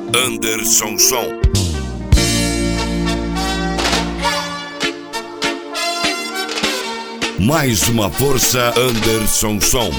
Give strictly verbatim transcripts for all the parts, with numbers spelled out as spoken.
Anderson Som. Mais uma força, Anderson Som.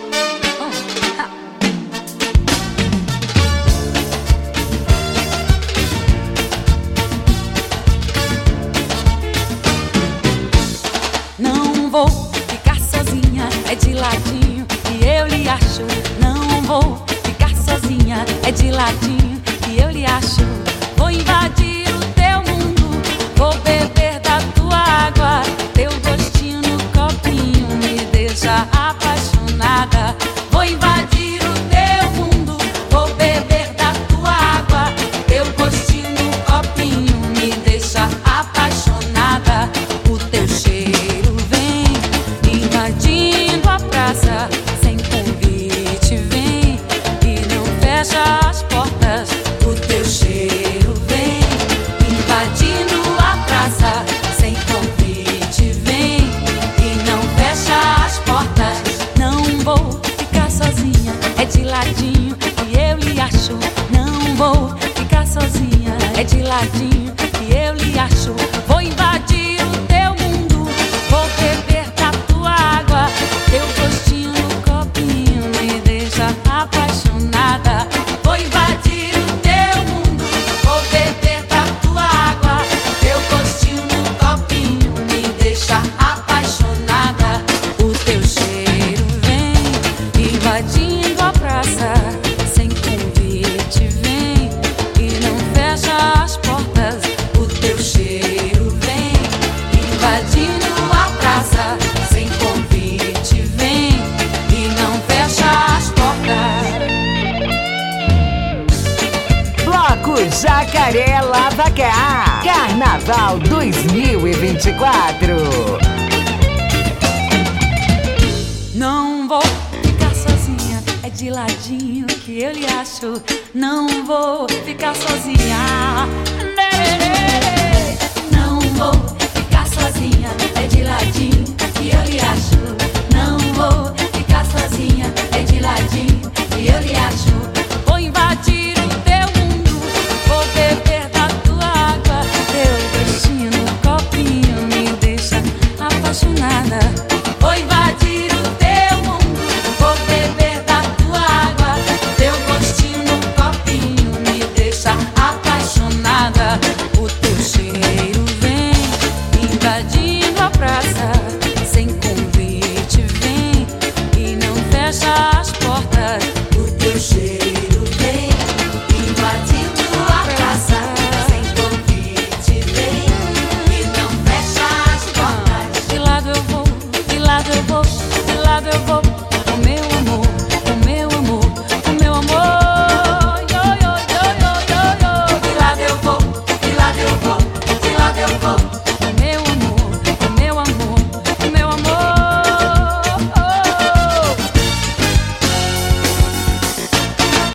Não vou ficar sozinha, é de ladinho que eu lhe acho. Não vou ficar sozinha, é de ladinho que eu lhe acho. Vou invadir o teu mundo, vou beber da tua água. Teu gostinho no copinho me deixa apaixonada. Vou invadir o teu mundo, vou beber da tua água. Teu gostinho no copinho me deixa apaixonada. O teu cheiro vem invadindo a praça, sem convite vem e não fecha as portas. O teu cheiro vem invadindo a praça, sem convite vem e não fecha as portas. Não vou ficar sozinha, é de ladinho que eu lhe acho. Não vou ficar sozinha, é de ladinho que eu lhe acho. Vou invadir o teu mundo, vou beber da tua água. Teu gostinho no copinho me deixa apaixonada. Vou invadir o teu mundo, vou beber da tua água. Teu gostinho no copinho me deixa apaixonada. O teu cheiro vem invadindo a praça, sem convite vem e não fecha as portas. O teu cheiro vem invadindo a praça, sem convite vem e não fecha as portas. Bloco Jacaré Lava Cá, Carnaval dois mil e vinte e quatro. Não vou ficar sozinha, é de ladinho que eu lhe acho. Não vou ficar sozinha. Não vou ficar sozinha, é de ladinho que eu lhe acho. Não vou ficar sozinha, é de ladinho que eu lhe acho.